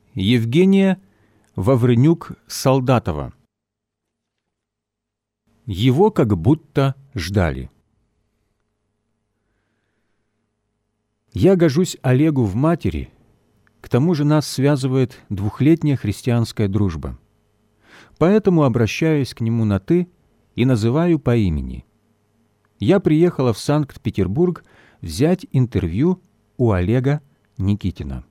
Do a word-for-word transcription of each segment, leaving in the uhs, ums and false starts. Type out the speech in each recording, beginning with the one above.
Евгения Вавренюк-Солдатова. Его как будто ждали. Я гожусь Олегу в матери, к тому же нас связывает двухлетняя христианская дружба. Поэтому обращаюсь к нему на «ты» и называю по имени. Я приехала в Санкт-Петербург взять интервью у Олега Никитина.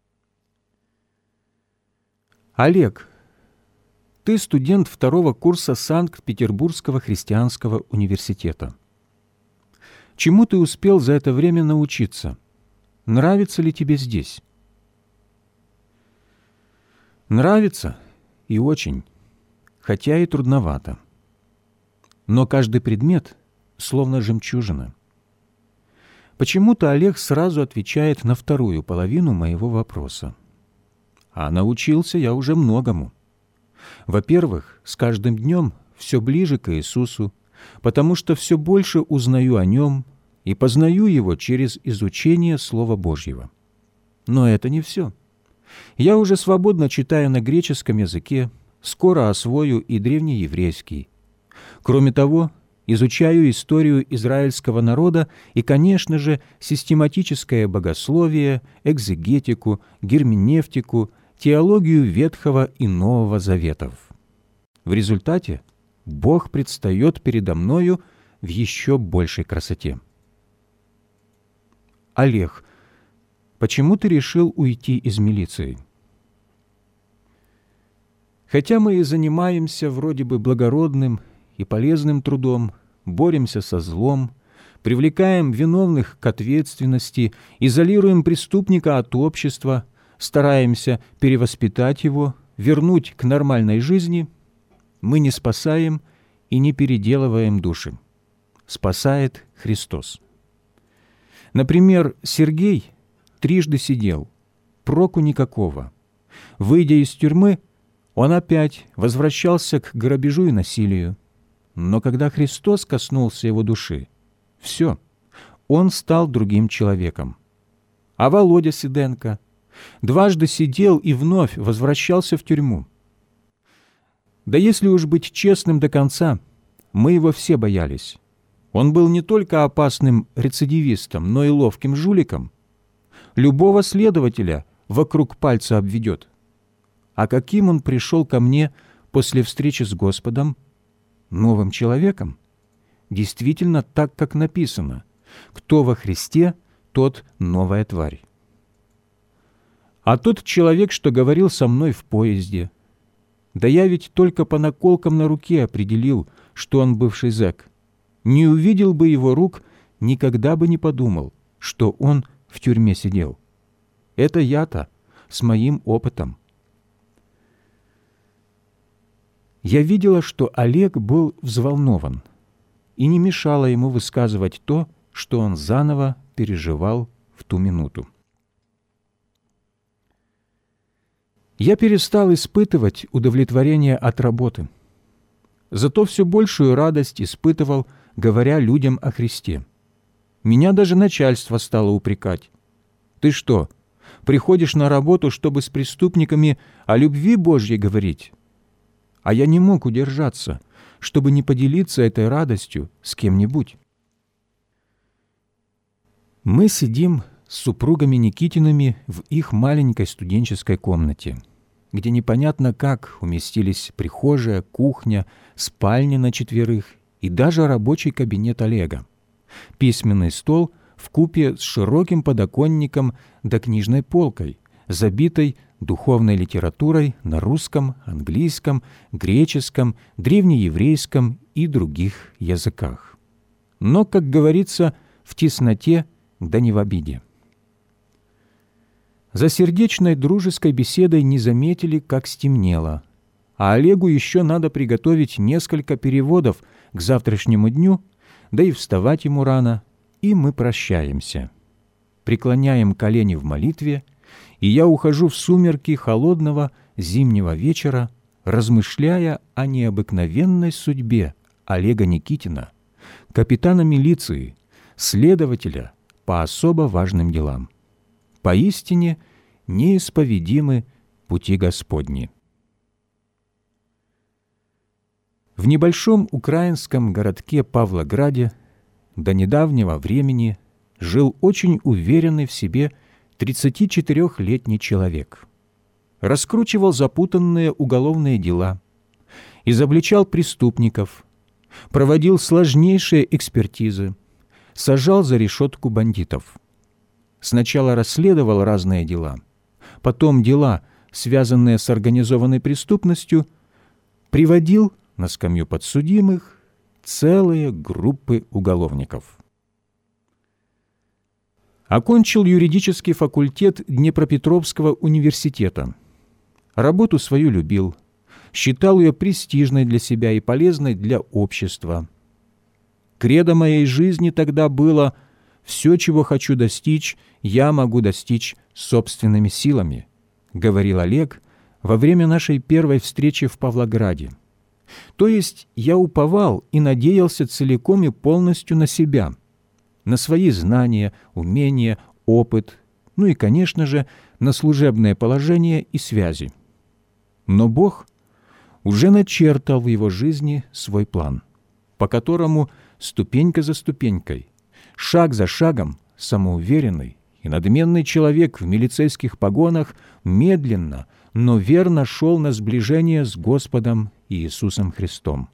Олег, ты студент второго курса Санкт-Петербургского христианского университета. Чему ты успел за это время научиться? Нравится ли тебе здесь? Нравится и очень, хотя и трудновато. Но каждый предмет словно жемчужина. Почему-то Олег сразу отвечает на вторую половину моего вопроса. А научился я уже многому. Во-первых, с каждым днем все ближе к Иисусу, потому что все больше узнаю о Нем и познаю Его через изучение Слова Божьего. Но это не все. Я уже свободно читаю на греческом языке, скоро освою и древнееврейский. Кроме того, изучаю историю израильского народа и, конечно же, систематическое богословие, экзегетику, герменевтику, теологию Ветхого и Нового Заветов. В результате Бог предстает передо мною в еще большей красоте. Олег, почему ты решил уйти из милиции? Хотя мы и занимаемся вроде бы благородным и полезным трудом, боремся со злом, привлекаем виновных к ответственности, изолируем преступника от общества, стараемся перевоспитать его, вернуть к нормальной жизни, мы не спасаем и не переделываем души. Спасает Христос. Например, Сергей трижды сидел, проку никакого. Выйдя из тюрьмы, он опять возвращался к грабежу и насилию. Но когда Христос коснулся его души, все, он стал другим человеком. А Володя Сиденко дважды сидел и вновь возвращался в тюрьму. Да если уж быть честным до конца, мы его все боялись. Он был не только опасным рецидивистом, но и ловким жуликом. Любого следователя вокруг пальца обведет. А каким он пришел ко мне после встречи с Господом? Новым человеком? Действительно так, как написано: «Кто во Христе, тот новая тварь». А тот человек, что говорил со мной в поезде, да я ведь только по наколкам на руке определил, что он бывший зэк. Не увидел бы его рук, никогда бы не подумал, что он в тюрьме сидел. Это я-то, с моим опытом. Я видела, что Олег был взволнован, и не мешало ему высказывать то, что он заново переживал в ту минуту. Я перестал испытывать удовлетворение от работы, зато все большую радость испытывал, говоря людям о Христе. Меня даже начальство стало упрекать. «Ты что, приходишь на работу, чтобы с преступниками о любви Божьей говорить?» А я не мог удержаться, чтобы не поделиться этой радостью с кем-нибудь. Мы сидим с супругами Никитиными в их маленькой студенческой комнате, где непонятно как уместились прихожая, кухня, спальня на четверых и даже рабочий кабинет Олега, письменный стол вкупе с широким подоконником да книжной полкой, забитой духовной литературой на русском, английском, греческом, древнееврейском и других языках. Но, как говорится, в тесноте да не в обиде. За сердечной дружеской беседой не заметили, как стемнело, а Олегу еще надо приготовить несколько переводов к завтрашнему дню, да и вставать ему рано, и мы прощаемся. Преклоняем колени в молитве, и я ухожу в сумерки холодного зимнего вечера, размышляя о необыкновенной судьбе Олега Никитина, капитана милиции, следователя по особо важным делам. Поистине неисповедимы пути Господни. В небольшом украинском городке Павлограде до недавнего времени жил очень уверенный в себе тридцатичетырёхлетний человек. Раскручивал запутанные уголовные дела, изобличал преступников, проводил сложнейшие экспертизы, сажал за решетку бандитов. Сначала расследовал разные дела, потом дела, связанные с организованной преступностью, приводил на скамью подсудимых целые группы уголовников. Окончил юридический факультет Днепропетровского университета. Работу свою любил, считал ее престижной для себя и полезной для общества. Кредо моей жизни тогда было: «Все, чего хочу достичь, я могу достичь собственными силами», говорил Олег во время нашей первой встречи в Павлограде. То есть я уповал и надеялся целиком и полностью на себя, на свои знания, умения, опыт, ну и, конечно же, на служебное положение и связи. Но Бог уже начертал в его жизни свой план, по которому ступенька за ступенькой, шаг за шагом самоуверенный и надменный человек в милицейских погонах медленно, но верно шел на сближение с Господом Иисусом Христом.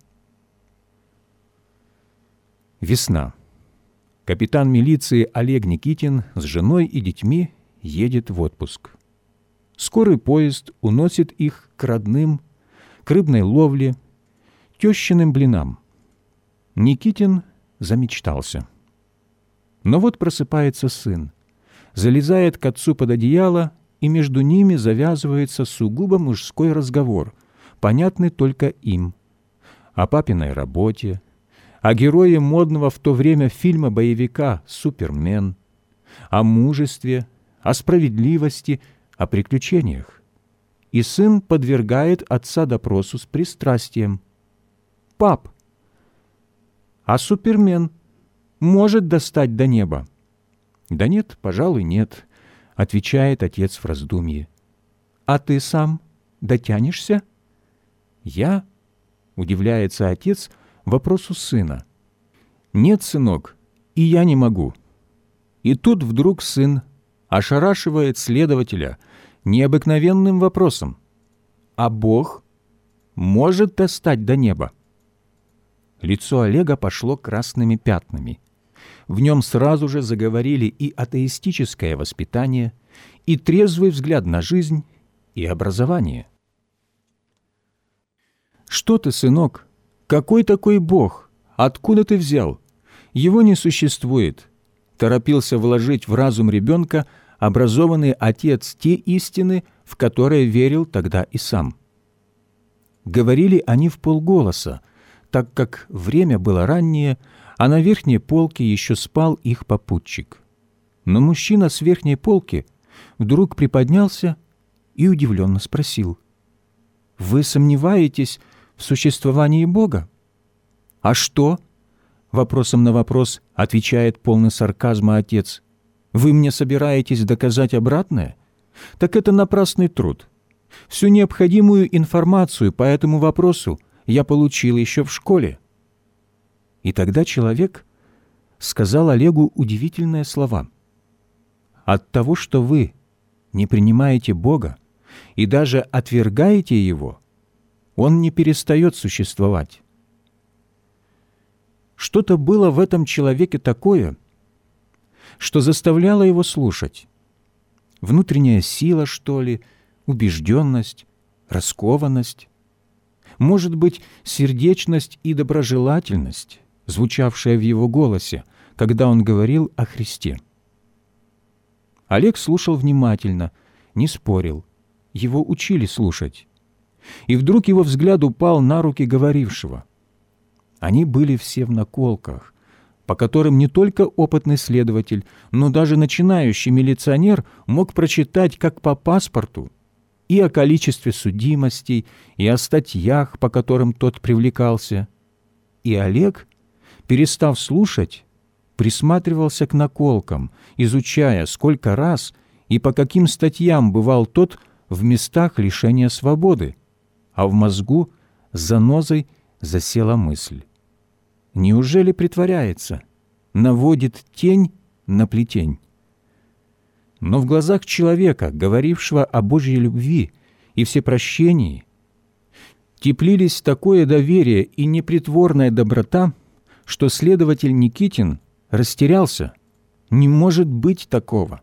Весна. Капитан милиции Олег Никитин с женой и детьми едет в отпуск. Скорый поезд уносит их к родным, к рыбной ловле, тещиным блинам. Никитин замечтался. Но вот просыпается сын, залезает к отцу под одеяло, и между ними завязывается сугубо мужской разговор, понятный только им, о папиной работе, о герое модного в то время фильма-боевика «Супермен», о мужестве, о справедливости, о приключениях. И сын подвергает отца допросу с пристрастием. «Пап, а Супермен может достать до неба?» «Да нет, пожалуй, нет», — отвечает отец в раздумье. «А ты сам дотянешься?» «Я?» — удивляется отец вопросу сына. «Нет, сынок, и я не могу». И тут вдруг сын ошарашивает следователя необыкновенным вопросом: «А Бог может достать до неба?» Лицо Олега пошло красными пятнами. В нем сразу же заговорили и атеистическое воспитание, и трезвый взгляд на жизнь, и образование. «Что ты, сынок? Какой такой Бог? Откуда ты взял? Его не существует», — торопился вложить в разум ребенка образованный отец те истины, в которые верил тогда и сам. Говорили они вполголоса, так как время было раннее, а на верхней полке еще спал их попутчик. Но мужчина с верхней полки вдруг приподнялся и удивленно спросил: «Вы сомневаетесь в существовании Бога?» «А что?» — вопросом на вопрос отвечает полный сарказма отец. «Вы мне собираетесь доказать обратное? Так это напрасный труд. Всю необходимую информацию по этому вопросу я получил еще в школе». И тогда человек сказал Олегу удивительные слова. «От того, что вы не принимаете Бога и даже отвергаете Его, Он не перестает существовать». Что-то было в этом человеке такое, что заставляло его слушать. Внутренняя сила, что ли, убежденность, раскованность, может быть, сердечность и доброжелательность, звучавшая в его голосе, когда он говорил о Христе. Олег слушал внимательно, не спорил, его учили слушать. И вдруг его взгляд упал на руки говорившего. Они были все в наколках, по которым не только опытный следователь, но даже начинающий милиционер мог прочитать как по паспорту и о количестве судимостей, и о статьях, по которым тот привлекался. И Олег, перестав слушать, присматривался к наколкам, изучая, сколько раз и по каким статьям бывал тот в местах лишения свободы, а в мозгу занозой засела мысль. Неужели притворяется, наводит тень на плетень? Но в глазах человека, говорившего о Божьей любви и всепрощении, теплились такое доверие и непритворная доброта, что следователь Никитин растерялся. Не может быть такого.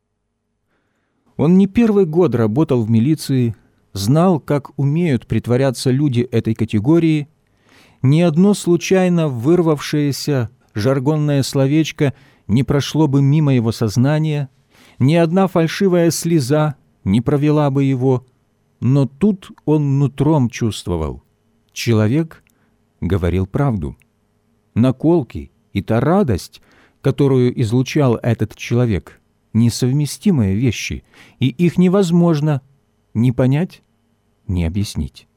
Он не первый год работал в милиции, знал, как умеют притворяться люди этой категории. Ни одно случайно вырвавшееся жаргонное словечко не прошло бы мимо его сознания, ни одна фальшивая слеза не провела бы его, но тут он нутром чувствовал. Человек говорил правду. Наколки и та радость, которую излучал этот человек, несовместимые вещи, и их невозможно ни понять, ни объяснить.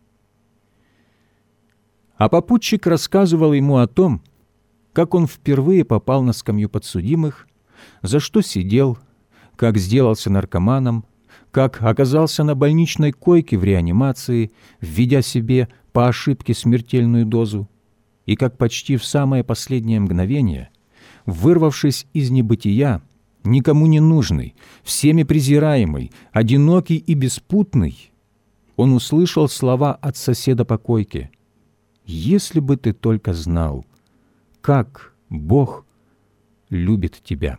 А попутчик рассказывал ему о том, как он впервые попал на скамью подсудимых, за что сидел, как сделался наркоманом, как оказался на больничной койке в реанимации, введя себе по ошибке смертельную дозу, и как почти в самое последнее мгновение, вырвавшись из небытия, никому не нужный, всеми презираемый, одинокий и беспутный, он услышал слова от соседа по койке: «Если бы ты только знал, как Бог любит тебя».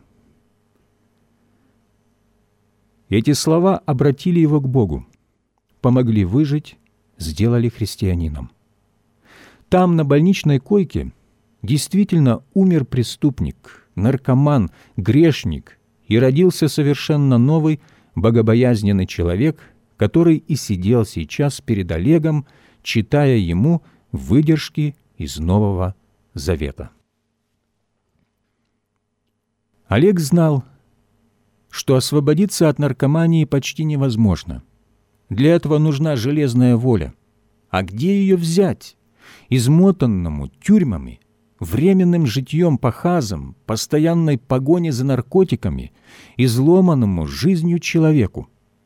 Эти слова обратили его к Богу, помогли выжить, сделали христианином. Там, на больничной койке, действительно умер преступник, наркоман, грешник, и родился совершенно новый, богобоязненный человек, который и сидел сейчас перед Олегом, читая ему выдержки из Нового Завета. Олег знал, что освободиться от наркомании почти невозможно. Для этого нужна железная воля. А где ее взять? Измотанному тюрьмами, временным житьем по хазам, постоянной погоне за наркотиками, изломанному жизнью человеку.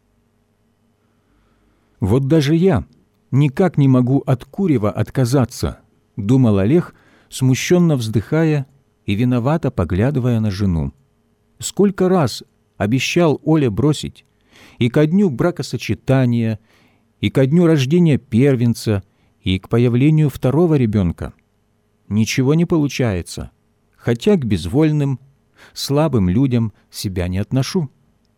«Вот даже я никак не могу от курева отказаться», — думал Олег, смущенно вздыхая и виновато поглядывая на жену. Сколько раз обещал Оле бросить, и ко дню бракосочетания, и ко дню рождения первенца, и к появлению второго ребенка. Ничего не получается, хотя к безвольным, слабым людям себя не отношу.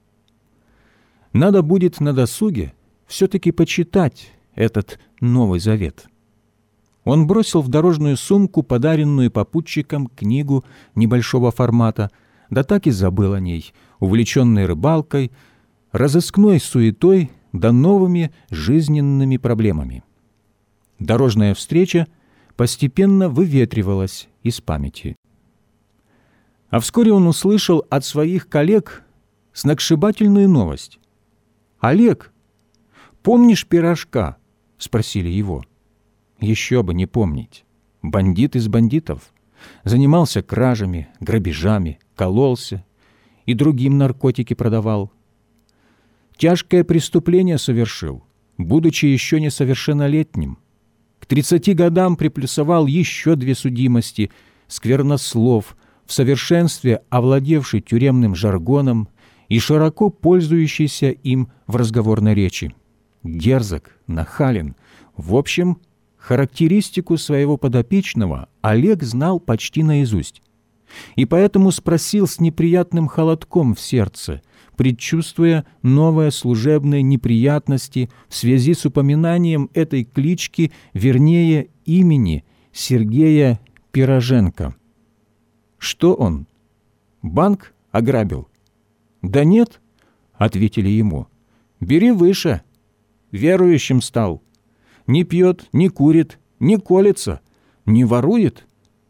Надо будет на досуге все-таки почитать этот Новый Завет. Он бросил в дорожную сумку подаренную попутчиком книгу небольшого формата, да так и забыл о ней, увлеченный рыбалкой, разыскной суетой да новыми жизненными проблемами. Дорожная встреча постепенно выветривалась из памяти. А вскоре он услышал от своих коллег сногсшибательную новость. «Олег, помнишь Пирожка?» — спросили его. Еще бы не помнить. Бандит из бандитов. Занимался кражами, грабежами, кололся и другим наркотики продавал. Тяжкое преступление совершил, будучи еще несовершеннолетним. К тридцати годам приплюсовал еще две судимости, сквернослов, в совершенстве овладевший тюремным жаргоном и широко пользующийся им в разговорной речи. Дерзок, нахален. В общем, характеристику своего подопечного Олег знал почти наизусть. И поэтому спросил с неприятным холодком в сердце, предчувствуя новые служебные неприятности в связи с упоминанием этой клички, вернее, имени Сергея Пироженко. Что он? Банк ограбил? Да нет, ответили ему. Бери выше. Верующим стал. Не пьет, не курит, не колется, не ворует.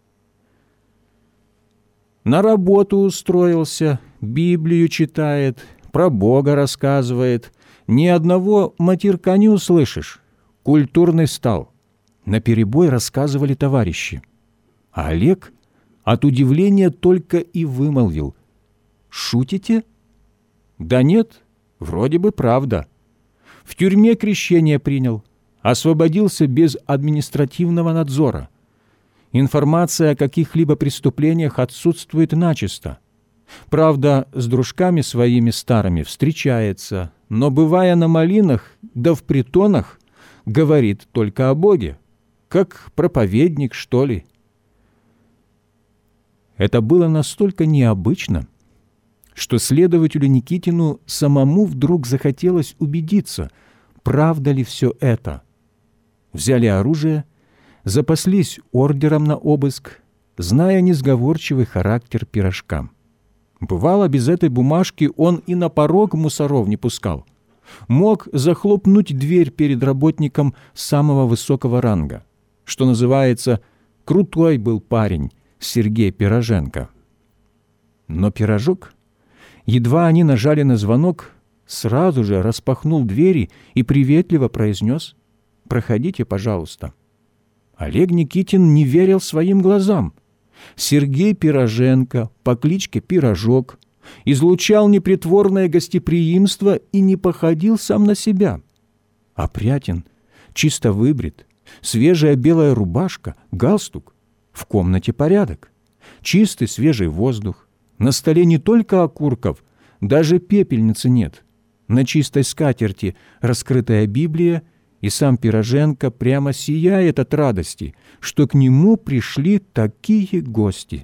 На работу устроился, Библию читает, про Бога рассказывает. Ни одного матерка не услышишь. Культурный стал. Наперебой рассказывали товарищи. А Олег от удивления только и вымолвил. «Шутите?» «Да нет, вроде бы правда». В тюрьме крещение принял, освободился без административного надзора. Информация о каких-либо преступлениях отсутствует начисто. Правда, с дружками своими старыми встречается, но, бывая на малинах да в притонах, говорит только о Боге, как проповедник, что ли. Это было настолько необычно, что следователю Никитину самому вдруг захотелось убедиться, правда ли все это. Взяли оружие, запаслись ордером на обыск, зная несговорчивый характер Пирожка. Бывало, без этой бумажки он и на порог мусоров не пускал. Мог захлопнуть дверь перед работником самого высокого ранга. Что называется, крутой был парень Сергей Пироженко. Но Пирожок, едва они нажали на звонок, сразу же распахнул двери и приветливо произнес: «Проходите, пожалуйста». Олег Никитин не верил своим глазам. Сергей Пироженко по кличке Пирожок излучал непритворное гостеприимство и не походил сам на себя. Опрятен, чисто выбрит, свежая белая рубашка, галстук, в комнате порядок, чистый свежий воздух, на столе не только окурков, даже пепельницы нет, на чистой скатерти раскрытая Библия, и сам Пироженко прямо сияет от радости, что к нему пришли такие гости.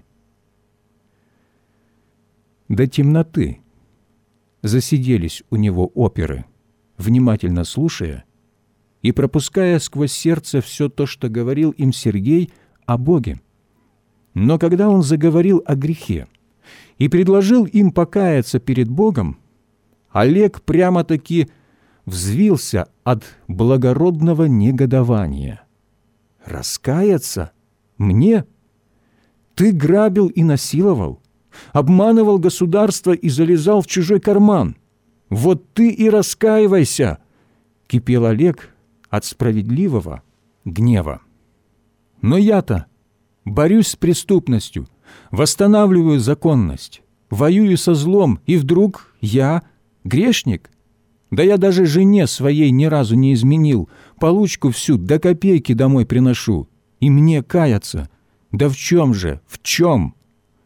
До темноты засиделись у него оперы, внимательно слушая и пропуская сквозь сердце все то, что говорил им Сергей о Боге. Но когда он заговорил о грехе и предложил им покаяться перед Богом, Олег прямо-таки взвился от благородного негодования. «Раскаяться? Мне? Ты грабил и насиловал, обманывал государство и залезал в чужой карман. Вот ты и раскаивайся!» — кипел Олег от справедливого гнева. «Но я-то борюсь с преступностью, восстанавливаю законность, воюю со злом, и вдруг я грешник? Да я даже жене своей ни разу не изменил, получку всю до копейки домой приношу, и мне каяться. Да в чем же, в чем?»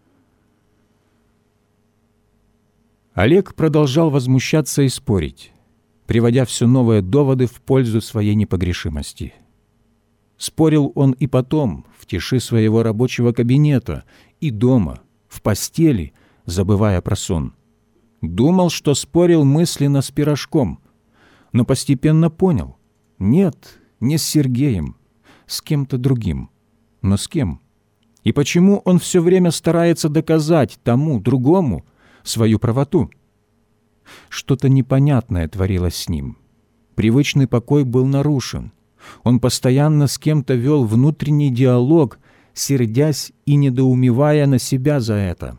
Олег продолжал возмущаться и спорить, приводя все новые доводы в пользу своей непогрешимости. Спорил он и потом, в тиши своего рабочего кабинета, и дома, в постели, забывая про сон. Думал, что спорил мысленно с Пирожком, но постепенно понял: нет, не с Сергеем, с кем-то другим. Но с кем? И почему он все время старается доказать тому, другому, свою правоту? Что-то непонятное творилось с ним. Привычный покой был нарушен. Он постоянно с кем-то вел внутренний диалог, сердясь и недоумевая на себя за это.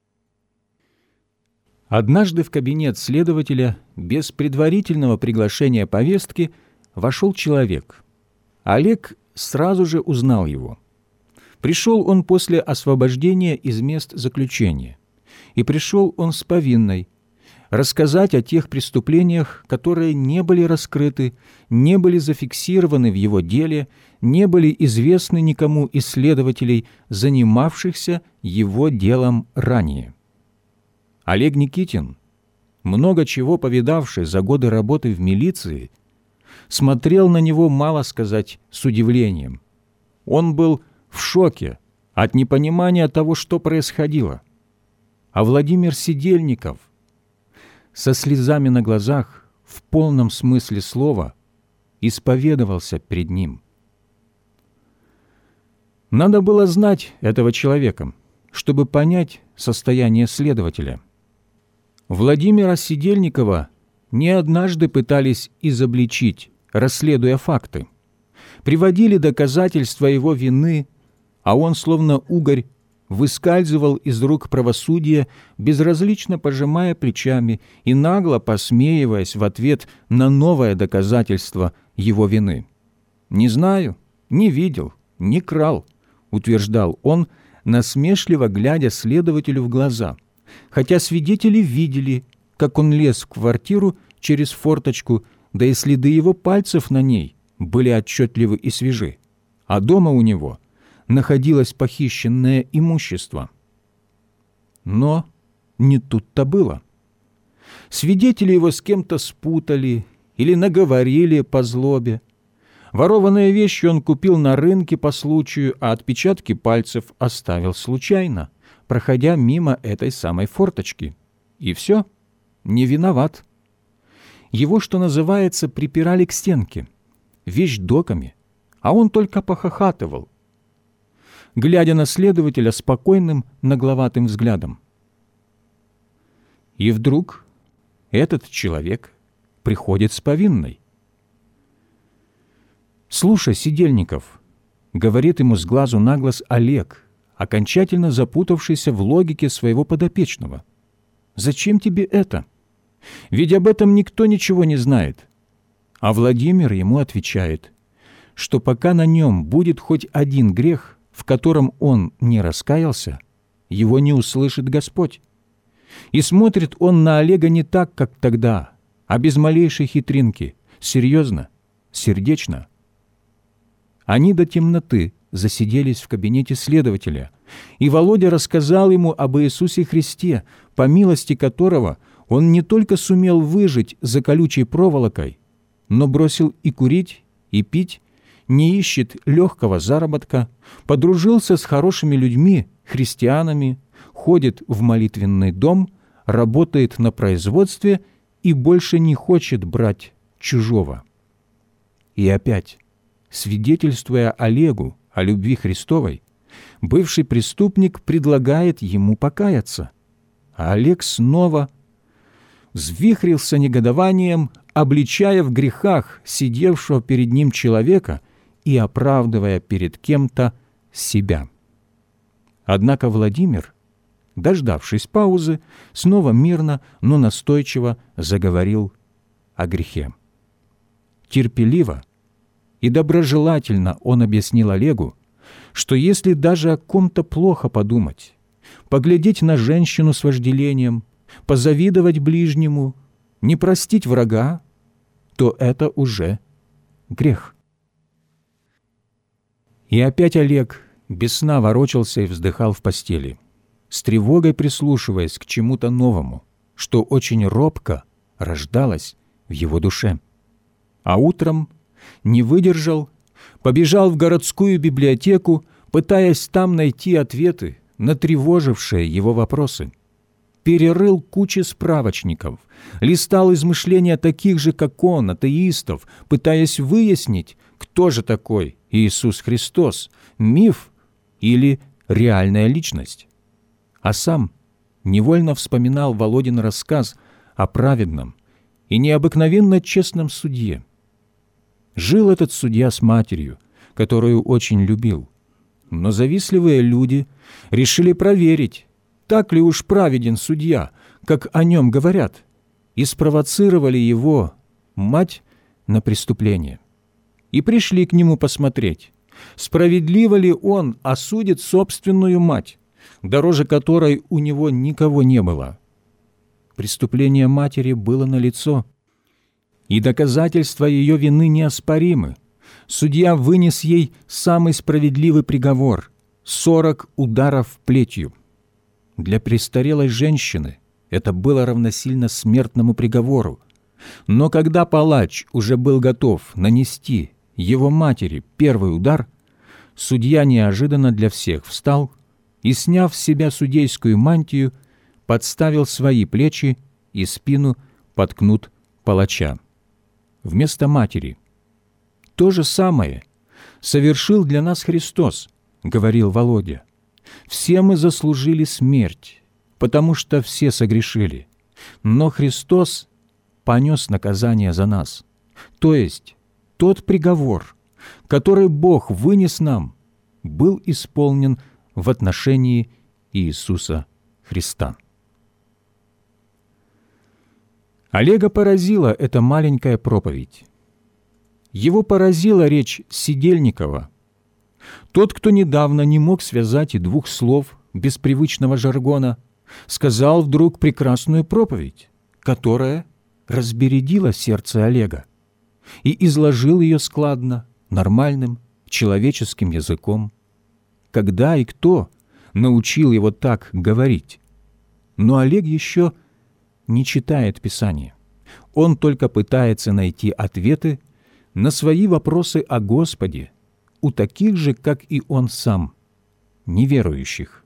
Однажды в кабинет следователя без предварительного приглашения повестки вошел человек. Олег сразу же узнал его. Пришел он после освобождения из мест заключения. И пришел он с повинной рассказать о тех преступлениях, которые не были раскрыты, не были зафиксированы в его деле, не были известны никому из следователей, занимавшихся его делом ранее. Олег Никитин, много чего повидавший за годы работы в милиции, смотрел на него, мало сказать, с удивлением. Он был в шоке от непонимания того, что происходило. А Владимир Сидельников со слезами на глазах, в полном смысле слова, исповедовался перед ним. Надо было знать этого человека, чтобы понять состояние следователя. Владимира Сидельникова не однажды пытались изобличить, расследуя факты. Приводили доказательства его вины, а он, словно угорь, выскальзывал из рук правосудия, безразлично пожимая плечами и нагло посмеиваясь в ответ на новое доказательство его вины. «Не знаю, не видел, не крал», — утверждал он, насмешливо глядя следователю в глаза, хотя свидетели видели, как он лез в квартиру через форточку, да и следы его пальцев на ней были отчетливы и свежи, а дома у него находилось похищенное имущество. Но не тут-то было. Свидетели его с кем-то спутали или наговорили по злобе. Ворованные вещи он купил на рынке по случаю, а отпечатки пальцев оставил случайно, проходя мимо этой самой форточки. И все, не виноват. Его, что называется, припирали к стенке, вещдоками, а он только похохатывал, глядя на следователя спокойным, нагловатым взглядом. И вдруг этот человек приходит с повинной. «Слушай, Сидельников», — говорит ему с глазу на глаз Олег, окончательно запутавшийся в логике своего подопечного, «зачем тебе это? Ведь об этом никто ничего не знает». А Владимир ему отвечает, что пока на нем будет хоть один грех, в котором он не раскаялся, его не услышит Господь. И смотрит он на Олега не так, как тогда, а без малейшей хитринки, серьезно, сердечно. Они до темноты засиделись в кабинете следователя, и Володя рассказал ему об Иисусе Христе, по милости которого он не только сумел выжить за колючей проволокой, но бросил и курить, и пить, не ищет легкого заработка, подружился с хорошими людьми, христианами, ходит в молитвенный дом, работает на производстве и больше не хочет брать чужого. И опять, свидетельствуя Олегу о любви Христовой, бывший преступник предлагает ему покаяться, а Олег снова взвихрился негодованием, обличая в грехах сидевшего перед ним человека и оправдывая перед кем-то себя. Однако Владимир, дождавшись паузы, снова мирно, но настойчиво заговорил о грехе. Терпеливо и доброжелательно он объяснил Олегу, что если даже о ком-то плохо подумать, поглядеть на женщину с вожделением, позавидовать ближнему, не простить врага, то это уже грех. И опять Олег без сна ворочался и вздыхал в постели, с тревогой прислушиваясь к чему-то новому, что очень робко рождалось в его душе. А утром не выдержал, побежал в городскую библиотеку, пытаясь там найти ответы на тревожившие его вопросы. Перерыл кучи справочников, листал измышления таких же, как он, атеистов, пытаясь выяснить, кто же такой Иисус Христос, миф или реальная личность. А сам невольно вспоминал Володин рассказ о праведном и необыкновенно честном судье. Жил этот судья с матерью, которую очень любил, но завистливые люди решили проверить, так ли уж праведен судья, как о нем говорят, и спровоцировали его, мать, на преступление. И пришли к нему посмотреть, справедливо ли он осудит собственную мать, дороже которой у него никого не было. Преступление матери было налицо, и доказательства ее вины неоспоримы. Судья вынес ей самый справедливый приговор – сорок ударов плетью. Для престарелой женщины это было равносильно смертному приговору. Но когда палач уже был готов нанести его матери первый удар, судья неожиданно для всех встал и, сняв с себя судейскую мантию, подставил свои плечи и спину под кнут палача. Вместо матери. «То же самое совершил для нас Христос», — говорил Володя. «Все мы заслужили смерть, потому что все согрешили. Но Христос понес наказание за нас. То есть тот приговор, который Бог вынес нам, был исполнен в отношении Иисуса Христа». Олега поразила эта маленькая проповедь. Его поразила речь Сидельникова. Тот, кто недавно не мог связать и двух слов без привычного жаргона, сказал вдруг прекрасную проповедь, которая разбередила сердце Олега. и изложил ее складно, нормальным, человеческим языком. Когда и кто научил его так говорить? Но Олег еще не читает Писание. Он только пытается найти ответы на свои вопросы о Господе у таких же, как и он сам, неверующих.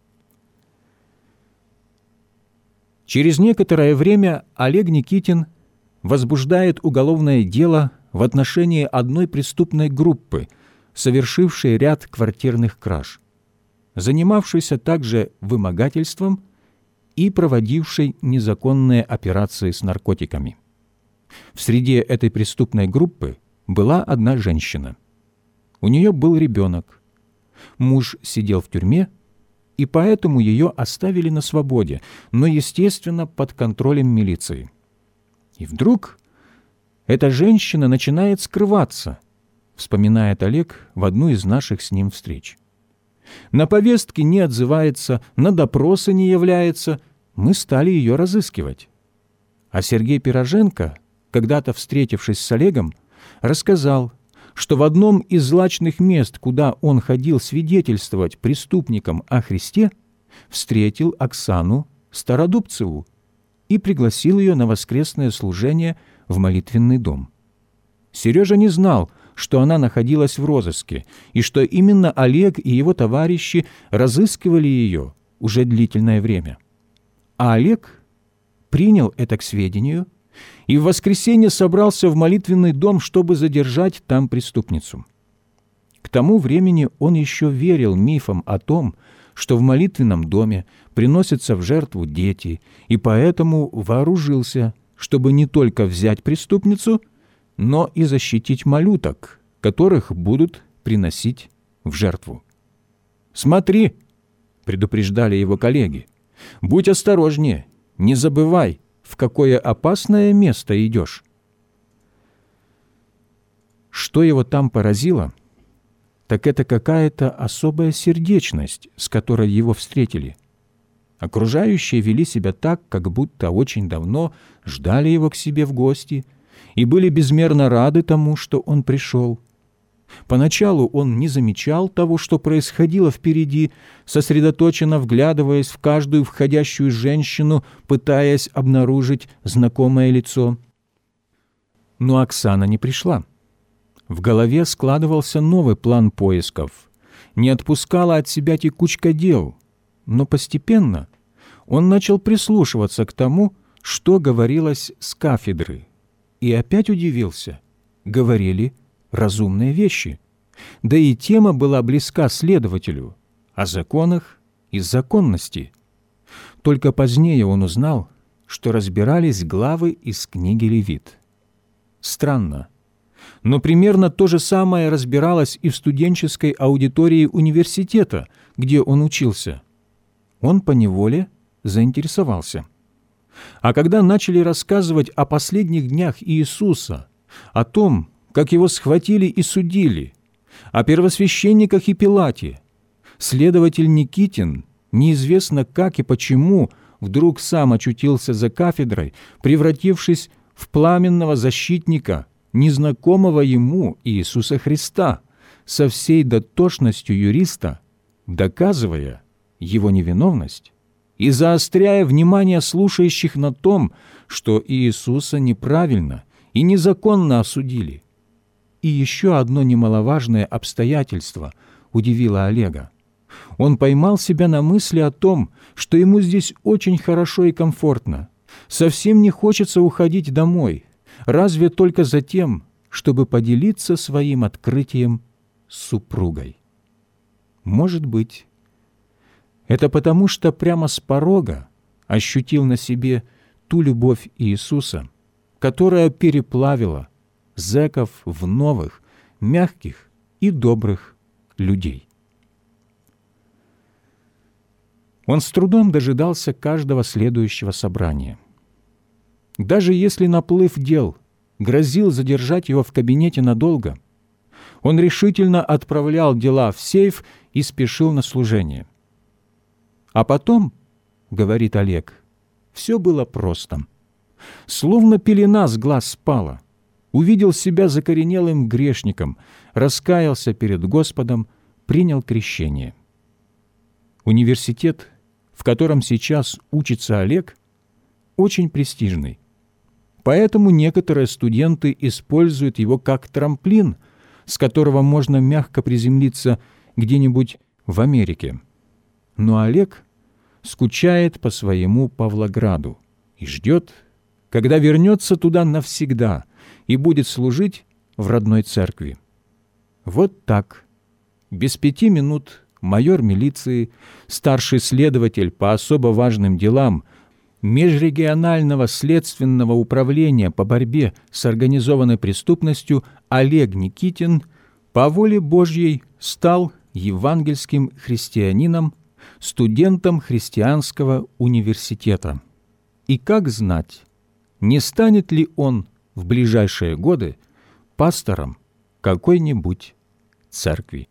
Через некоторое время Олег Никитин возбуждает уголовное дело в отношении одной преступной группы, совершившей ряд квартирных краж, занимавшейся также вымогательством и проводившей незаконные операции с наркотиками. В среде этой преступной группы была одна женщина. У нее был ребенок. Муж сидел в тюрьме, и поэтому ее оставили на свободе, но, естественно, под контролем милиции. И вдруг эта женщина начинает скрываться, вспоминает Олег в одну из наших с ним встреч. На повестке не отзывается, на допросы не является. Мы стали ее разыскивать. А Сергей Пироженко, когда-то встретившись с Олегом, рассказал, что в одном из злачных мест, куда он ходил свидетельствовать преступникам о Христе, встретил Оксану Стародубцеву и пригласил ее на воскресное служение в молитвенный дом. Сережа не знал, что она находилась в розыске, и что именно Олег и его товарищи разыскивали ее уже длительное время. А Олег принял это к сведению и в воскресенье собрался в молитвенный дом, чтобы задержать там преступницу. К тому времени он еще верил мифам о том, что в молитвенном доме приносятся в жертву дети, и поэтому вооружился, чтобы не только взять преступницу, но и защитить малюток, которых будут приносить в жертву. «Смотри!» — предупреждали его коллеги. «Будь осторожнее, не забывай, в какое опасное место идешь». Что его там поразило, так это какая-то особая сердечность, с которой его встретили. Окружающие вели себя так, как будто очень давно ждали его к себе в гости и были безмерно рады тому, что он пришел. Поначалу он не замечал того, что происходило впереди, сосредоточенно вглядываясь в каждую входящую женщину, пытаясь обнаружить знакомое лицо. Но Оксана не пришла. В голове складывался новый план поисков. Не отпускала от себя текучка дел, но постепенно он начал прислушиваться к тому, что говорилось с кафедры, и опять удивился. Говорили разумные вещи. Да и тема была близка следователю о законах и законности. Только позднее он узнал, что разбирались главы из книги Левит. Странно, но примерно то же самое разбиралось и в студенческой аудитории университета, где он учился. Он поневоле заинтересовался. А когда начали рассказывать о последних днях Иисуса, о том, как его схватили и судили, о первосвященниках и Пилате, следователь Никитин, неизвестно как и почему, вдруг сам очутился за кафедрой, превратившись в пламенного защитника незнакомого ему Иисуса Христа, со всей дотошностью юриста, доказывая его невиновность и заостряя внимание слушающих на том, что Иисуса неправильно и незаконно осудили. И еще одно немаловажное обстоятельство удивило Олега. Он поймал себя на мысли о том, что ему здесь очень хорошо и комфортно, совсем не хочется уходить домой, разве только за тем, чтобы поделиться своим открытием с супругой. Может быть, это потому, что прямо с порога ощутил на себе ту любовь Иисуса, которая переплавила зэков в новых, мягких и добрых людей. Он с трудом дожидался каждого следующего собрания. Даже если наплыв дел грозил задержать его в кабинете надолго, он решительно отправлял дела в сейф и спешил на служение. А потом, говорит Олег, все было просто. Словно пелена с глаз спала. увидел себя закоренелым грешником, раскаялся перед Господом, принял крещение. Университет, в котором сейчас учится Олег, очень престижный. Поэтому некоторые студенты используют его как трамплин, с которого можно мягко приземлиться где-нибудь в Америке. Но Олег скучает по своему Павлограду и ждет, когда вернется туда навсегда и будет служить в родной церкви. Вот так, без пяти минут, майор милиции, старший следователь по особо важным делам Межрегионального следственного управления по борьбе с организованной преступностью Олег Никитин по воле Божьей стал евангельским христианином, студентом христианского университета. И как знать, не станет ли он в ближайшие годы пастором какой-нибудь церкви.